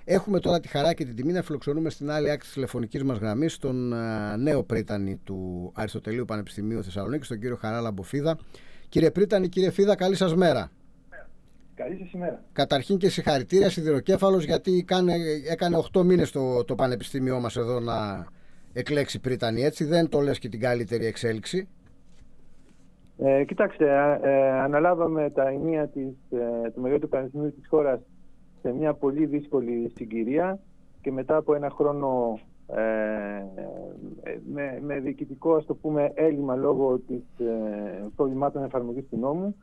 Έχουμε τώρα τη χαρά και την τιμή να φιλοξενούμε στην άλλη άκρη της τηλεφωνικής μας γραμμής τον νέο πρίτανη του Αριστοτελείου Πανεπιστημίου Θεσσαλονίκης, τον κύριο Χαράλαμπο Φίδα. Κύριε πρίτανη, κύριε Φίδα, καλή σας μέρα. Καλή σας ημέρα. Καταρχήν και συγχαρητήρια, σιδηροκέφαλος, γιατί έκανε 8 μήνες το Πανεπιστήμιό μας εδώ να εκλέξει πρίτανη. Έτσι δεν το λες και την καλύτερη εξέλιξη? Κοιτάξτε, αναλάβαμε τα ενία του μεγαλύτερου πανεπιστημίου της χώρας σε μια πολύ δύσκολη συγκυρία και μετά από ένα χρόνο με διοικητικό, ας το πούμε, έλλειμμα λόγω της προβλημάτων εφαρμογής του νόμου,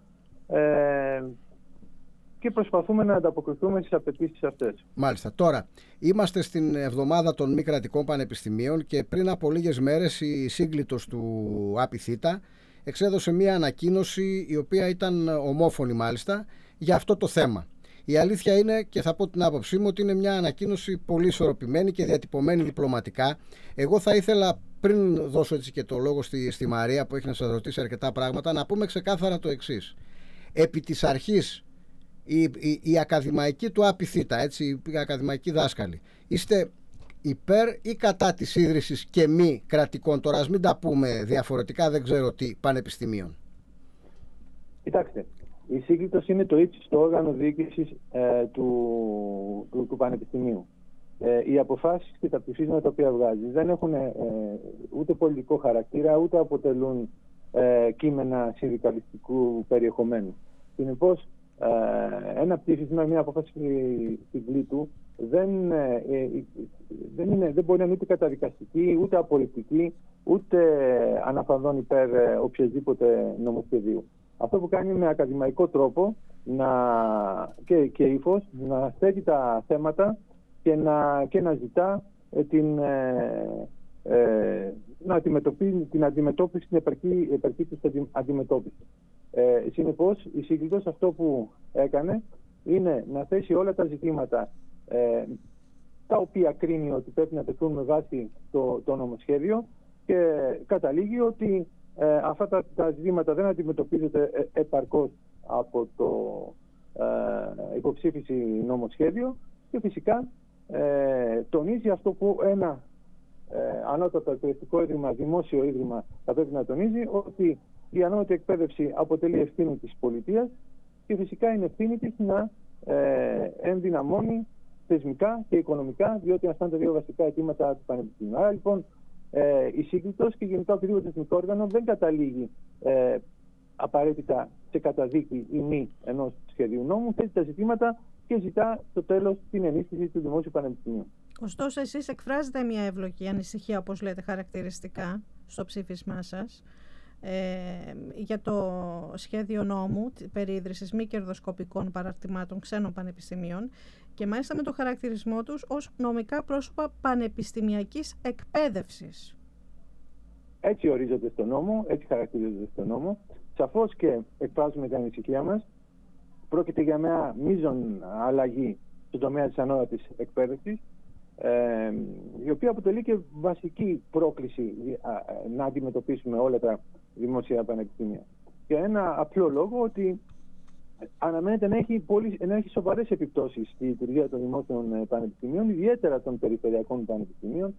και προσπαθούμε να ανταποκριθούμε στις απαιτήσεις αυτές. Μάλιστα. Τώρα, είμαστε στην εβδομάδα των μη κρατικών πανεπιστημίων και πριν από λίγες μέρες η σύγκλιτος του ΑΠΙΘΙΤΑ εξέδωσε μια ανακοίνωση, η οποία ήταν ομόφωνη μάλιστα, για αυτό το θέμα. Η αλήθεια είναι, και θα πω την άποψή μου, ότι είναι μια ανακοίνωση πολύ ισορροπημένη και διατυπωμένη διπλωματικά. Εγώ θα ήθελα, πριν δώσω έτσι και το λόγο στη Μαρία που έχει να σας ρωτήσει αρκετά πράγματα, να πούμε ξεκάθαρα το εξής. Επί της αρχής, η ακαδημαϊκοί του ΑΠΙΘΙΤΑ, έτσι, οι ακαδημαϊκοί δάσκαλοι, είστε υπέρ ή κατά της ίδρυσης και μη κρατικών, τώρα ας μην τα πούμε διαφορετικά, δεν ξέρω τι, πανεπιστημίων? Κοιτάξτε, η σύγκλιτος είναι το ύψιστο όργανο διοίκησης του Πανεπιστημίου. Οι αποφάσεις και τα ψηφίσματα τα οποία βγάζει δεν έχουν ούτε πολιτικό χαρακτήρα, ούτε αποτελούν κείμενα συνδικαλιστικού περιεχομένου. Συνεπώς, ένα ψήφισμα, μια απόφαση συγκλήτου δεν μπορεί να είναι ούτε καταδικαστική, ούτε απορριπτική, ούτε αναφανδόν υπέρ οποιασδήποτε νομοσχεδίου. Αυτό που κάνει με ακαδημαϊκό τρόπο και ύφος να θέτει τα θέματα και να ζητά την αντιμετώπιση, την επαρκή της αντιμετώπιση. Συνεπώς, η σύγκλιτος αυτό που έκανε είναι να θέσει όλα τα ζητήματα τα οποία κρίνει ότι πρέπει να τεθούν με βάση το νομοσχέδιο, και καταλήγει ότι αυτά τα ζητήματα δεν αντιμετωπίζεται επαρκώς από το υποψήφιση νομοσχέδιο, και φυσικά τονίζει αυτό που ένα ανώτατο εκπαιδευτικό ίδρυμα, δημόσιο ίδρυμα, θα πρέπει να τονίζει, ότι η ανώτατη εκπαίδευση αποτελεί ευθύνη της πολιτείας και φυσικά είναι ευθύνη της να ενδυναμώνει θεσμικά και οικονομικά, διότι αυτά είναι τα δύο βασικά αιτήματα του Πανεπιστημίου. Άρα λοιπόν η σύγκλιτος και γενικά οποιοδήποτε θεσμικό όργανο δεν καταλήγει απαραίτητα σε καταδίκη ή μη ενός σχεδίου νόμου, θέτει τα ζητήματα και ζητά στο τέλος την ενίσχυση του Δημόσιου Πανεπιστημίου. Ωστόσο, εσείς εκφράζετε μια εύλογη ανησυχία, όπως λέτε χαρακτηριστικά στο ψήφισμά σας, για το σχέδιο νόμου περί ίδρυσης μη κερδοσκοπικών παραρτημάτων ξένων πανεπιστημίων, και μάλιστα με το χαρακτηρισμό τους ως νομικά πρόσωπα πανεπιστημιακής εκπαίδευσης. Έτσι ορίζονται στο νόμο, έτσι χαρακτηρίζονται στο νόμο. Σαφώς και εκφράζουμε την ανησυχία μας. Πρόκειται για μια μείζον αλλαγή στον τομέα της ανώτατης εκπαίδευσης, η οποία αποτελεί και βασική πρόκληση να αντιμετωπίσουμε όλα τα δημόσια πανεπιστήμια. Για ένα απλό λόγο, ότι αναμένεται να έχει σοβαρές επιπτώσεις στη λειτουργία των δημόσιων πανεπιστημίων, ιδιαίτερα των περιφερειακών πανεπιστημίων,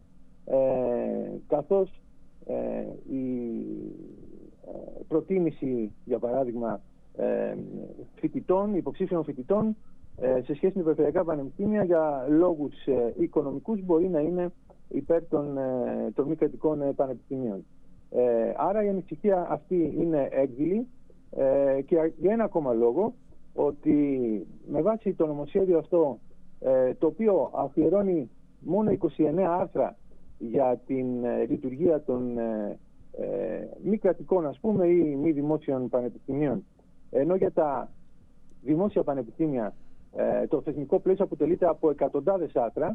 καθώς η προτίμηση, για παράδειγμα, υποψήφιων φοιτητών σε σχέση με περιφερειακά πανεπιστήμια για λόγους οικονομικούς μπορεί να είναι υπέρ των μη κρατικών πανεπιστημίων. Άρα η ανησυχία αυτή είναι έκδηλη, και για ένα ακόμα λόγο, ότι με βάση το νομοσχέδιο αυτό, το οποίο αφιερώνει μόνο 29 άρθρα για την λειτουργία των μη κρατικών, ας πούμε, ή μη δημόσιων πανεπιστημίων, ενώ για τα δημόσια πανεπιστήμια το θεσμικό πλαίσιο αποτελείται από εκατοντάδες άρθρα,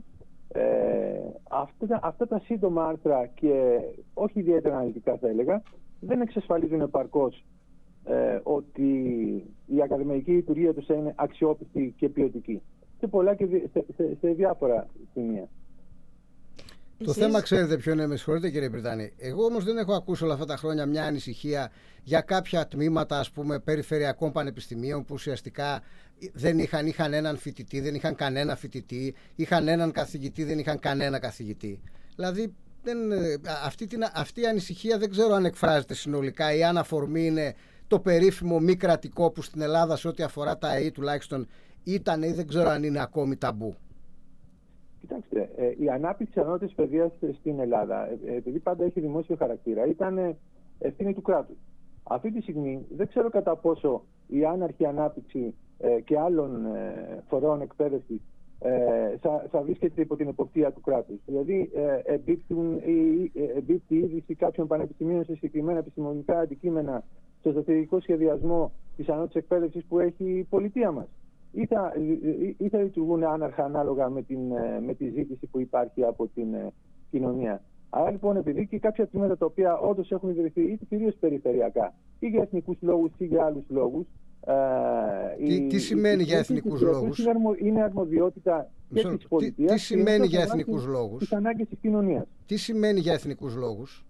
αυτά τα σύντομα άρθρα, και όχι ιδιαίτερα αναλυτικά θα έλεγα, δεν εξασφαλίζουν επαρκώς ότι η ακαδημαϊκή λειτουργία τους είναι αξιόπιστη και ποιοτική σε πολλά και σε διάφορα σημεία. Το θέμα, ξέρετε ποιο είναι, με συγχωρείτε κύριε Πριτάνη. Εγώ όμως δεν έχω ακούσει όλα αυτά τα χρόνια μια ανησυχία για κάποια τμήματα, ας πούμε, περιφερειακών πανεπιστημίων που ουσιαστικά είχαν έναν φοιτητή, δεν είχαν κανένα φοιτητή, είχαν έναν καθηγητή, δεν είχαν κανένα καθηγητή. Δηλαδή αυτή η ανησυχία δεν ξέρω αν εκφράζεται συνολικά ή αν αφορμή είναι το περίφημο μη κρατικό που στην Ελλάδα σε ό,τι αφορά τα ΑΕΗ τουλάχιστον ήταν ή δεν ξέρω αν είναι ακόμη ταμπού. Κοιτάξτε, η ανάπτυξη της ανώτατης παιδείας στην Ελλάδα, επειδή πάντα έχει δημόσιο χαρακτήρα, ήταν ευθύνη του κράτους. Αυτή τη στιγμή δεν ξέρω κατά πόσο η άναρχη ανάπτυξη και άλλων φορέων εκπαίδευσης θα βρίσκεται υπό την εποπτεία του κράτους. Δηλαδή, εμπίπτει η είδηση κάποιων πανεπιστημίων σε συγκεκριμένα επιστημονικά αντικείμενα στο στρατηγικό σχεδιασμό της ανώτατης εκπαίδευσης που έχει η πολιτεία μας. Ή θα λειτουργούν άναρχα ανάλογα με τη ζήτηση που υπάρχει από την κοινωνία. Άρα λοιπόν, επειδή και κάποια τμήματα τα οποία όντως έχουν ιδρυθεί είτε κυρίως περιφερειακά ή για εθνικούς λόγους ή για άλλους λόγους. Τι σημαίνει για εθνικούς λόγους? Είναι αρμοδιότητα και της πολιτείας. Τι σημαίνει για εθνικούς λόγους? Τις ανάγκες της κοινωνίας. Τι σημαίνει για εθνικούς λόγους?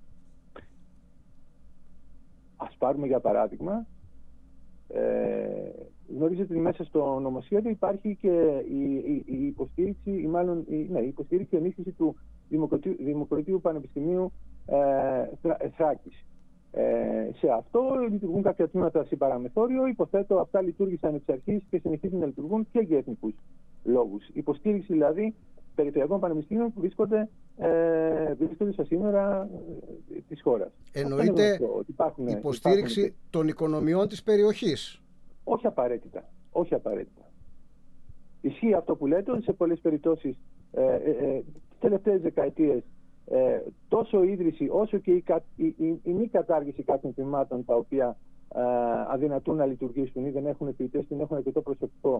Ας πάρουμε για παράδειγμα, γνωρίζετε ότι μέσα στο νομοσχέδιο υπάρχει και η υποστήριξη, ή μάλλον η υποστήριξη ενίσχυση του Δημοκρατίου Πανεπιστημίου Θράκης. Σε αυτό λειτουργούν κάποια τμήματα συμπαραμεθόριο. Υποθέτω αυτά λειτουργήσαν εξ αρχής και συνεχίζουν να λειτουργούν και για εθνικούς λόγους. Υποστήριξη δηλαδή περιφερειακών πανεπιστήμιων που βρίσκονται στα σύνορα της χώρας. Εννοείται υποστήριξη των οικονομιών της περιοχής. Όχι απαραίτητα. Όχι απαραίτητα. Ισχύει αυτό που λέτε, ότι σε πολλές περιπτώσεις τις τελευταίες δεκαετίες τόσο η ίδρυση όσο και η μη κατάργηση κάποιων τμήματων τα οποία αδυνατούν να λειτουργήσουν ή δεν έχουν φοιτητές, δεν έχουν αρκετό προσωπικό,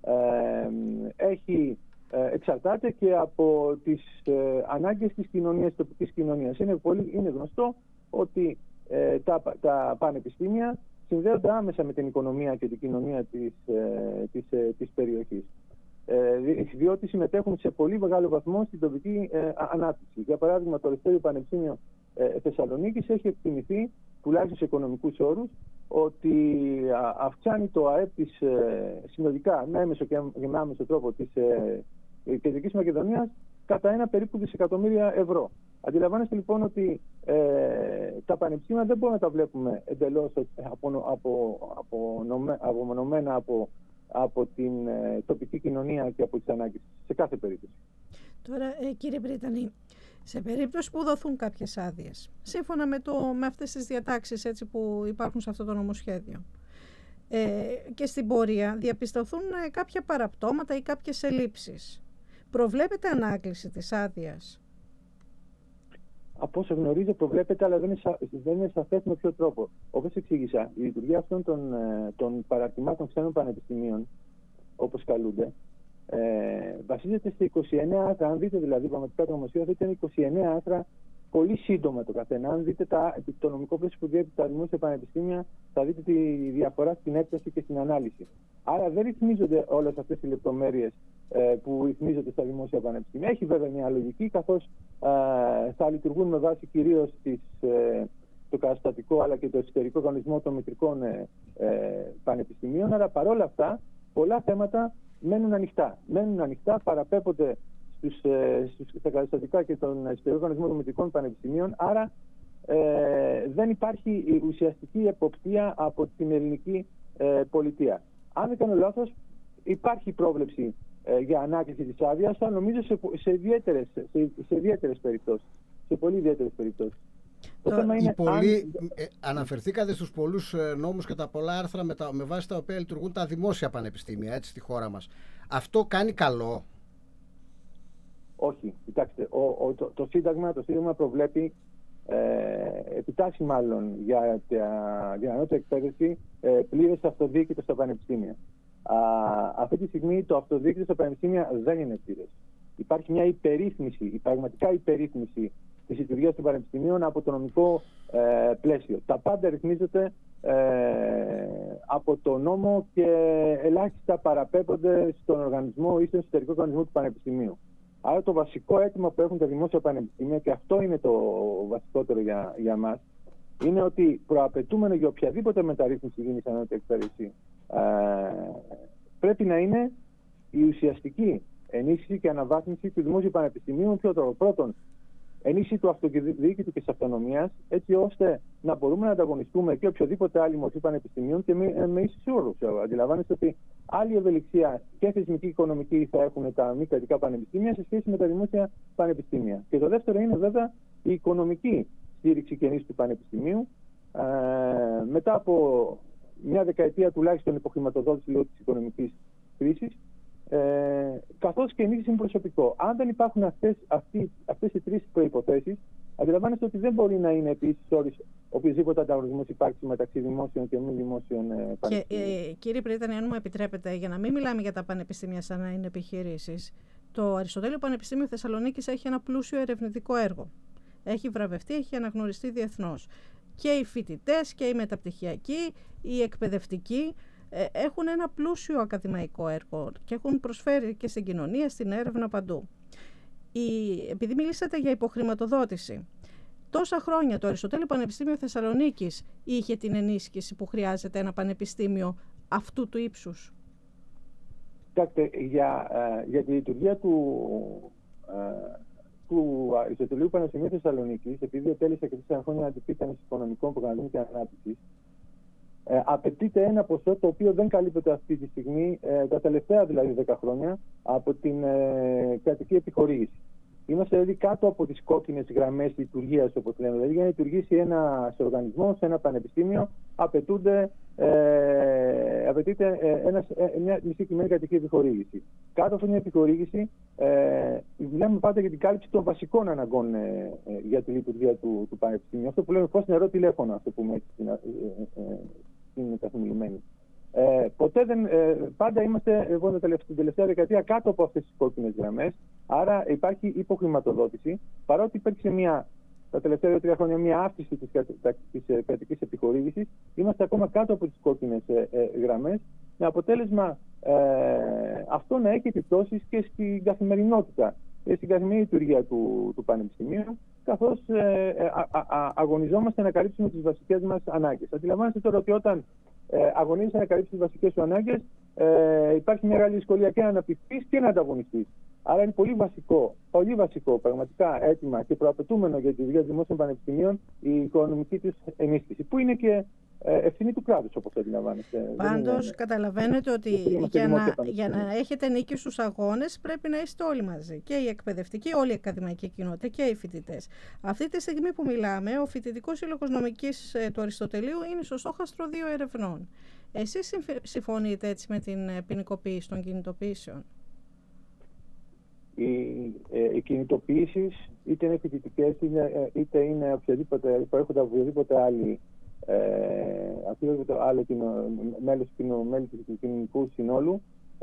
εξαρτάται και από τις ανάγκες της κοινωνίας, της τοπικής κοινωνίας. Είναι γνωστό ότι τα πανεπιστήμια συνδέονται άμεσα με την οικονομία και την κοινωνία της περιοχής. Διότι συμμετέχουν σε πολύ μεγάλο βαθμό στην τοπική ανάπτυξη. Για παράδειγμα, το Ελευθέριο Πανεπιστήμιο Θεσσαλονίκης έχει εκτιμηθεί, τουλάχιστον σε οικονομικούς όρους, ότι αυξάνει το ΑΕΠ της συνολικά με έμεσο και με άμεσο τρόπο της Κεντρικής Μακεδονίας κατά ένα περίπου δισεκατομμύρια ευρώ. Αντιλαμβάνεστε λοιπόν ότι τα πανεπιστήμια δεν μπορούμε να τα βλέπουμε εντελώς απομονωμένα από την τοπική κοινωνία και από τις ανάγκες σε κάθε περίπτωση. Τώρα, κύριε Πρίτανη, σε περίπτωση που δοθούν κάποιες άδειες, σύμφωνα με αυτές τις διατάξεις έτσι, που υπάρχουν σε αυτό το νομοσχέδιο, και στην πορεία διαπιστωθούν κάποια παραπτώματα ή κάποιες ελλείψεις, προβλέπεται ανάκληση της άδειας? Από όσο γνωρίζω προβλέπεται, αλλά δεν είναι σαφές με ποιο τρόπο. Όπως εξήγησα, η λειτουργία αυτών των παραρτημάτων ξένων πανεπιστημίων, όπως καλούνται, βασίζεται σε 29 άρθρα. Αν δείτε δηλαδή πραγματικά το νομοσχέδιο, ήταν 29 άρθρα, πολύ σύντομα το καθένα. Αν δείτε το νομικό πλαίσιο που διέπει τα δημόσια πανεπιστήμια, θα δείτε τη διαφορά στην έκταση και στην ανάλυση. Άρα δεν ρυθμίζονται όλες αυτές οι λεπτομέρειες που ρυθμίζονται στα δημόσια πανεπιστήμια. Έχει βέβαια μια λογική, καθώς θα λειτουργούν με βάση κυρίως το καταστατικό αλλά και το εσωτερικό κανονισμό των μητρικών πανεπιστημίων. Αλλά παρόλα αυτά, πολλά θέματα μένουν ανοιχτά, παραπέμπονται στα καταστατικά και τον εσωτερικό κανονισμό των μητρικών πανεπιστημίων. Άρα δεν υπάρχει ουσιαστική εποπτεία από την ελληνική πολιτεία. Αν δεν κάνω λάθος, υπάρχει πρόβλεψη για ανάκληση της άδειας, αλλά νομίζω σε ιδιαίτερες περιπτώσεις. Σε πολύ ιδιαίτερες περιπτώσεις. Αναφερθήκατε στους πολλούς νόμους και τα πολλά άρθρα με βάση τα οποία λειτουργούν τα δημόσια πανεπιστήμια έτσι, στη χώρα μας. Αυτό κάνει καλό? Όχι. Κοιτάξτε, το Σύνταγμα προβλέπει επιτάσσει μάλλον για την ανώτατη εκπαίδευση πλήρες αυτοδιοίκητο στα πανεπιστήμια. Αυτή τη στιγμή το αυτοδιοίκητο στα πανεπιστήμια δεν είναι πλήρες. Υπάρχει μια υπερρύθμιση, πραγματικά υπερρύθμιση της λειτουργίας των πανεπιστημίων από το νομικό πλαίσιο. Τα πάντα ρυθμίζονται από το νόμο και ελάχιστα παραπέμπονται στον οργανισμό ή στον εσωτερικό κανονισμό του πανεπιστημίου. Άρα το βασικό αίτημα που έχουν τα δημόσια πανεπιστήμια, και αυτό είναι το βασικότερο για μας, είναι ότι προαπαιτούμενο για οποιαδήποτε μεταρρύθμιση γίνει στην ανώτατη εκπαίδευση πρέπει να είναι η ουσιαστική ενίσχυση και αναβάθμιση του δημόσιου πανεπιστημίου με ποιο τρόπο? Πρώτον, ενίσχυση του αυτοδιοίκητου και της αυτονομίας, έτσι ώστε να μπορούμε να ανταγωνιστούμε και οποιοδήποτε άλλη μορφή πανεπιστημίων και με ίσους όρους. Αντιλαμβάνεστε ότι άλλη ευελιξία και θεσμική και οικονομική θα έχουν τα μη κρατικά πανεπιστήμια σε σχέση με τα δημόσια πανεπιστήμια. Και το δεύτερο είναι βέβαια η οικονομική στήριξη και ενίσχυση του πανεπιστημίου. Μετά από μια δεκαετία τουλάχιστον υποχρηματοδότηση λόγω της οικονομικής κρίσης, καθώς και ενίσχυση με προσωπικό. Αν δεν υπάρχουν αυτές οι τρεις προϋποθέσεις, αντιλαμβάνεστε ότι δεν μπορεί να είναι επίσης όρις οποιοδήποτε ανταγωνισμός υπάρξει μεταξύ δημόσιων και μη δημόσιων πανεπιστημίων. Και κύριε Πρίτανη, αν μου επιτρέπετε, για να μην μιλάμε για τα πανεπιστήμια σαν να είναι επιχειρήσεις, το Αριστοτέλειο Πανεπιστήμιο Θεσσαλονίκης έχει ένα πλούσιο ερευνητικό έργο. Έχει βραβευτεί, έχει αναγνωριστεί διεθνώς. Και οι φοιτητές και οι μεταπτυχιακοί, οι εκπαιδευτικοί έχουν ένα πλούσιο ακαδημαϊκό έργο και έχουν προσφέρει και στην κοινωνία, στην έρευνα, παντού. Επειδή μιλήσατε για υποχρηματοδότηση, τόσα χρόνια το Αριστοτέλειο Πανεπιστήμιο Θεσσαλονίκης είχε την ενίσχυση που χρειάζεται ένα πανεπιστήμιο αυτού του ύψους? Κοιτάξτε, για τη λειτουργία του Αριστοτελείου Πανεπιστημίου Θεσσαλονίκης, επειδή διατέλεσε και 4 χρόνια αντιπίτανης οικονομικών προγραμμάτων και ανάπτυξης, απαιτείται ένα ποσό το οποίο δεν καλύπτεται αυτή τη στιγμή, τα τελευταία δηλαδή 10 χρόνια, από την κρατική επιχορήγηση. Είμαστε δηλαδή κάτω από τις κόκκινες γραμμές λειτουργίας, όπως λέμε. Δηλαδή, για να λειτουργήσει ένας οργανισμός, ένα πανεπιστήμιο, απαιτείται μια συγκεκριμένη κρατική επιχορήγηση. Κάτω από μια επιχορήγηση, μιλάμε πάντα για την κάλυψη των βασικών αναγκών για τη λειτουργία του πανεπιστήμιου. Αυτό που λέμε φως, νερό, τηλέφωνο, αυτό που πούμε έτσι είναι καθημερινή. Πάντα είμαστε εγώ την τελευταία δεκαετία κάτω από αυτές τις κόκκινες γραμμές. Άρα υπάρχει υποχρηματοδότηση. Παρότι υπήρξε τα τελευταία 2-3 χρόνια μια αύξηση της κρατικής επιχορήγησης, είμαστε ακόμα κάτω από τις κόκκινες γραμμές, με αποτέλεσμα αυτό να έχει επιπτώσεις και στην καθημερινότητα, στην καθημερινή λειτουργία του Πανεπιστημίου, καθώς αγωνιζόμαστε να καλύψουμε τις βασικές μας ανάγκες. Αντιλαμβάνεστε τώρα ότι όταν αγωνίζεσαι να καλύψεις τις βασικές σου ανάγκες, υπάρχει μια μεγάλη δυσκολία και να αναπτυχθείς και να ανταγωνιστείς. Άρα είναι πολύ βασικό πραγματικά αίτημα και προαπαιτούμενο για τη δουλειά των δημόσιων πανεπιστημίων η οικονομική τους ενίσχυση, που είναι και ευθύνη του κράτους, όπως αντιλαμβάνεστε. Πάντως, καταλαβαίνετε ότι για να έχετε νίκη στους αγώνες πρέπει να είστε όλοι μαζί. Και οι εκπαιδευτικοί, όλη η ακαδημαϊκή κοινότητα και οι φοιτητές. Αυτή τη στιγμή που μιλάμε, ο Φοιτητικός Σύλλογος Νομικής του Αριστοτελείου είναι στο στόχαστρο 2 ερευνών. Εσείς συμφωνείτε έτσι με την ποινικοποίηση των κινητοποιήσεων? Οι κινητοποιήσεις, είτε είναι φοιτητικές, είτε είναι οποιαδήποτε άλλο μέλη του κοινωνικού συνόλου,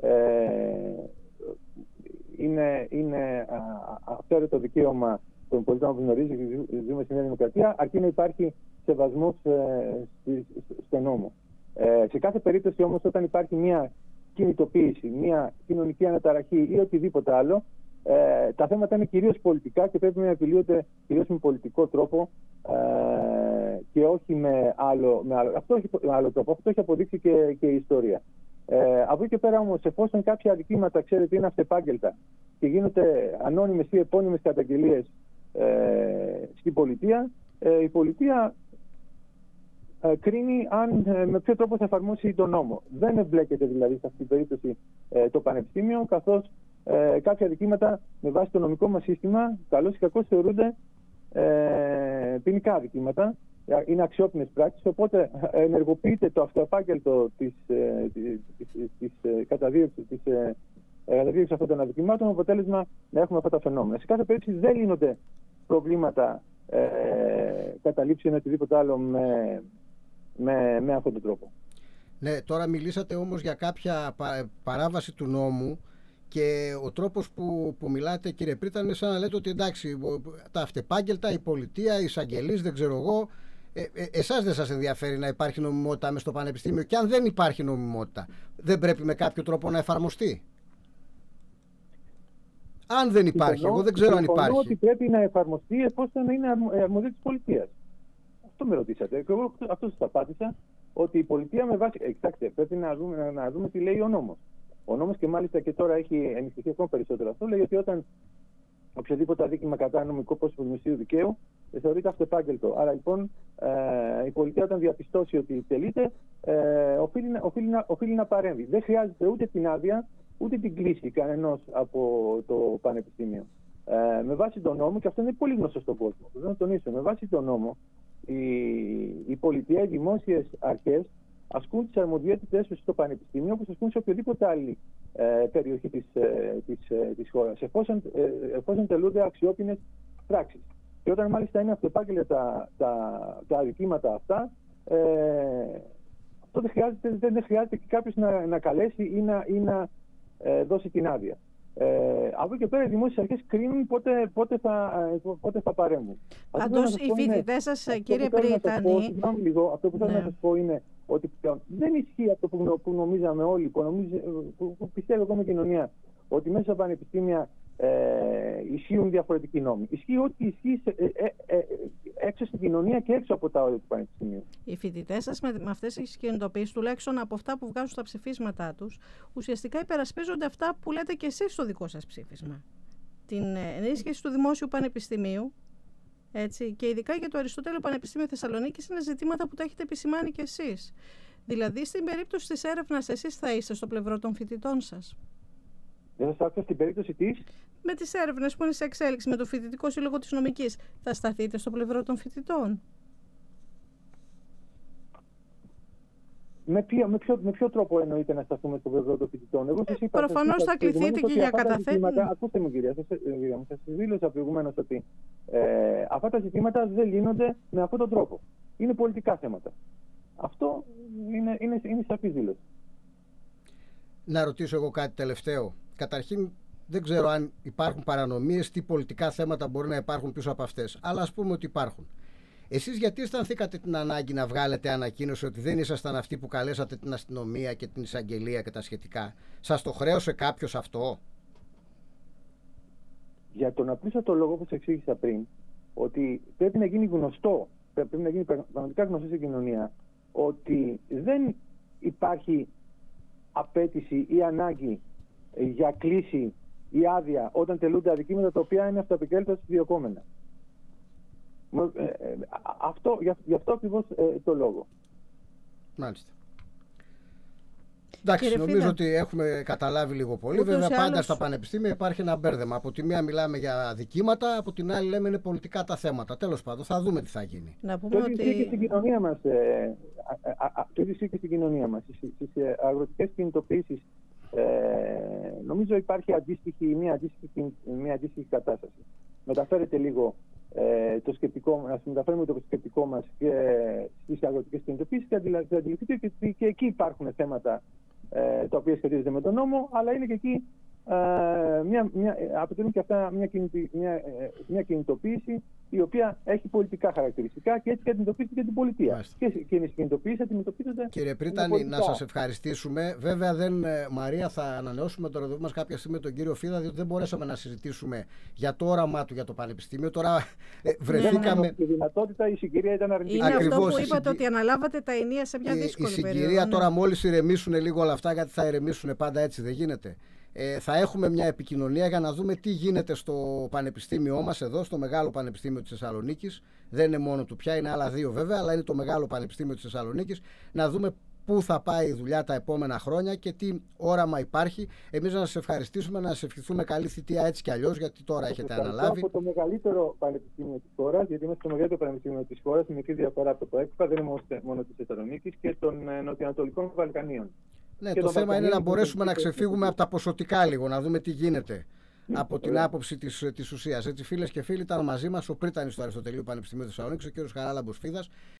είναι αυθαίρετο δικαίωμα των πολιτών που γνωρίζει και ζούμε στη Νέα Δημοκρατία, αρκεί να υπάρχει σεβασμός στον νόμο. Σε κάθε περίπτωση όμως, όταν υπάρχει μια κινητοποίηση, μια κοινωνική αναταραχή ή οτιδήποτε άλλο, τα θέματα είναι κυρίως πολιτικά και πρέπει να επιλύονται κυρίως με πολιτικό τρόπο και όχι με άλλο τρόπο. Αυτό έχει αποδείξει και η ιστορία. Από εκεί και πέρα όμως, εφόσον κάποια αδικήματα, ξέρετε, είναι αυτεπάγγελτα και γίνονται ανώνυμες ή επώνυμες καταγγελίες στην πολιτεία, η πολιτεία κρίνει με ποιο τρόπο θα εφαρμόσει τον νόμο. Δεν εμπλέκεται δηλαδή σε αυτή την περίπτωση το Πανεπιστήμιο, καθώς κάποια αδικήματα με βάση το νομικό μας σύστημα, καλώς ή κακώς, θεωρούνται ποινικά αδικήματα, είναι αξιόπινες πράξεις, οπότε ενεργοποιείται το αυτοεπάγγελτο της καταδίωξης αυτών των αδικημάτων, με αποτέλεσμα να έχουμε αυτά τα φαινόμενα. Σε κάθε περίπτωση δεν λύνονται προβλήματα καταλήψη ή οτιδήποτε άλλο με αυτόν τον τρόπο. Ναι, τώρα μιλήσατε όμως για κάποια παράβαση του νόμου και ο τρόπος που μιλάτε, κύριε Πρίτανη, είναι σαν να λέτε ότι εντάξει, τα αυτεπάγγελτα, η πολιτεία, οι εισαγγελείς, δεν ξέρω εγώ, εσάς δεν σας ενδιαφέρει να υπάρχει νομιμότητα μες στο Πανεπιστήμιο, και αν δεν υπάρχει νομιμότητα, δεν πρέπει με κάποιο τρόπο να εφαρμοστεί? Αν δεν υπάρχει, εγώ δεν ξέρω αν υπάρχει. Συμφωνώ ότι πρέπει να εφαρμοστεί εφόσον είναι αρμοδιότητα της πολιτείας. Αυτό με ρωτήσατε. Και εγώ αυτό σας απάντησα, ότι η πολιτεία με βάση. Κοιτάξτε, πρέπει να δούμε τι λέει ο νόμος. Ο νόμος, και μάλιστα και τώρα έχει ενισχυθεί ακόμα περισσότερο αυτό, λέει ότι όταν οποιοδήποτε αδίκημα κατά νομικό πρόσωπο δημοσίου δικαίου θεωρείται αυτεπάγγελτο. Άρα λοιπόν η πολιτεία, όταν διαπιστώσει ότι τελείται, οφείλει να παρέμβει. Δεν χρειάζεται ούτε την άδεια ούτε την κλίση κανενός από το Πανεπιστήμιο. Με βάση τον νόμο, και αυτό είναι πολύ γνωστό στον κόσμο, θέλω να τονίσω, με βάση τον νόμο, η πολιτεία, οι δημόσιες αρχές ασκούν τις αρμοδιότητες τους στο Πανεπιστήμιο όπως ασκούν σε οποιοδήποτε άλλη περιοχή της χώρας, εφόσον τελούνται αξιόπινες πράξεις. Και όταν μάλιστα είναι αυτεπάγγελτα τα αδικήματα αυτά, τότε δεν χρειάζεται και κάποιος να καλέσει ή να δώσει την άδεια. Από εκεί και πέρα οι δημόσιες αρχές κρίνουν πότε θα παρέμβουν. Πάντως οι φοιτητές σας, κύριε Πρίτανη... Αυτό που θέλω να σας πω είναι ότι δεν ισχύει αυτό που νομίζαμε όλοι, που πιστεύω ακόμα η κοινωνία, ότι μέσα στα πανεπιστήμια ισχύουν διαφορετικοί νόμοι. Ισχύει ό,τι ισχύει έξω στην κοινωνία και έξω από τα όρια του πανεπιστημίου. Οι φοιτητές σας με αυτές τις κινητοποιήσεις, τουλάχιστον από αυτά που βγάζουν στα ψηφίσματά τους, ουσιαστικά υπερασπίζονται αυτά που λέτε και εσείς στο δικό σας ψήφισμα. Την ενίσχυση του δημόσιου πανεπιστημίου, έτσι, και ειδικά για το Αριστοτέλειο Πανεπιστήμιο Θεσσαλονίκης είναι ζητήματα που τα έχετε επισημάνει και εσείς. Δηλαδή, στην περίπτωση της έρευνας, εσείς θα είστε στο πλευρό των φοιτητών σας. Δεν σας άκουσα στην περίπτωση της. Με τις έρευνες που είναι σε εξέλιξη, με το Φοιτητικό Σύλλογο της Νομικής, θα σταθείτε στο πλευρό των φοιτητών? Με ποιο τρόπο εννοείται να σταθούμε στο πλευρό των φοιτητών? Προφανώς θα κληθείτε και για καταθέσεις. Ακούστε μου, κυρία, σας δήλωσα προηγουμένως ότι αυτά τα ζητήματα δεν λύνονται με αυτόν τον τρόπο. Είναι πολιτικά θέματα. Αυτό είναι σαφής δήλωση. Να ρωτήσω εγώ κάτι τελευταίο. Καταρχήν, δεν ξέρω αν υπάρχουν παρανομίες, τι πολιτικά θέματα μπορεί να υπάρχουν πίσω από αυτές. Αλλά ας πούμε ότι υπάρχουν. Εσείς γιατί αισθανθήκατε την ανάγκη να βγάλετε ανακοίνωση ότι δεν ήσασταν αυτοί που καλέσατε την αστυνομία και την εισαγγελία και τα σχετικά? Σας το χρέωσε κάποιος αυτό? Για τον απλούστατο λόγο που σας εξήγησα πριν, ότι πρέπει να γίνει γνωστό, πρέπει να γίνει πραγματικά γνωστό στην κοινωνία, ότι δεν υπάρχει απέτηση ή ανάγκη για κλίση ή άδεια όταν τελούνται αδικήματα τα οποία είναι αυτοαπικέλυτα διωκόμενα. Γι' αυτό ακριβώς το λόγο. Μάλιστα. Εντάξει, νομίζω ότι έχουμε καταλάβει λίγο πολύ. Βέβαια, πάντα στα πανεπιστήμια υπάρχει ένα μπέρδεμα. Από τη μία μιλάμε για αδικήματα, από την άλλη λέμε είναι πολιτικά τα θέματα. Τέλος πάντων, θα δούμε τι θα γίνει. Να πούμε το ίδιο και στην κοινωνία μας. Το ίδιο και στην κοινωνία μας. Στις αγροτικές κινητοποιήσεις νομίζω υπάρχει μια αντίστοιχη κατάσταση. Μεταφέρεται λίγο το σκεπτικό, ας μεταφέρουμε το σκεπτικό μας και στις αγροτικές κινητοποιήσεις και αντιληφθείτε ότι και εκεί υπάρχουν θέματα τα οποία σχετίζονται με τον νόμο, αλλά είναι και εκεί αποτελούν και αυτά μια κινητοποίηση η οποία έχει πολιτικά χαρακτηριστικά και έτσι αντιμετωπίζεται και την πολιτεία. Και οι κινητοποιήσεις αντιμετωπίζονται. Κύριε Πρίτανη, να σας ευχαριστήσουμε. Βέβαια, Μαρία, θα ανανεώσουμε το ραντεβού μας κάποια στιγμή με τον κύριο Φίδα, διότι δεν μπορέσαμε να συζητήσουμε για το όραμά του για το Πανεπιστήμιο. Τώρα βρεθήκαμε. Η δυνατότητα, η συγκυρία ήταν αρνητική. Είναι ακριβώς αυτό που είπατε, ότι αναλάβατε τα ενία σε μια δύσκολη περίοδο. Η συγκυρία τώρα, μόλις ηρεμήσουν λίγο όλα αυτά, γιατί θα ηρεμήσουν πάντα, έτσι δεν γίνεται. Θα έχουμε μια επικοινωνία για να δούμε τι γίνεται στο πανεπιστήμιό μας εδώ, στο Μεγάλο Πανεπιστήμιο της Θεσσαλονίκης. Δεν είναι μόνο του πια, είναι άλλα δύο βέβαια, αλλά είναι το Μεγάλο Πανεπιστήμιο της Θεσσαλονίκης. Να δούμε πού θα πάει η δουλειά τα επόμενα χρόνια και τι όραμα υπάρχει. Εμείς να σας ευχαριστήσουμε, να σας ευχηθούμε καλή θητεία έτσι κι αλλιώς, γιατί τώρα έχετε αναλάβει. Από το μεγαλύτερο πανεπιστήμιο της χώρας, γιατί είμαστε το μεγαλύτερο πανεπιστήμιο της χώρας, με μικρή διαφορά από το ΕΚΠΑ, δεν είμαστε μόνο της Θεσσαλονίκης και των νοτιοανατολικών Βαλκανίων. Ναι, το θέμα είναι να μπορέσουμε να ξεφύγουμε από τα ποσοτικά λίγο, να δούμε τι γίνεται από την άποψη της ουσίας. Έτσι, φίλες και φίλοι, ήταν μαζί μας ο Πρίτανης του Αριστοτελείου Πανεπιστημίου Θεσσαλονίκης, ο κ. Χαράλαμπος Φίδας.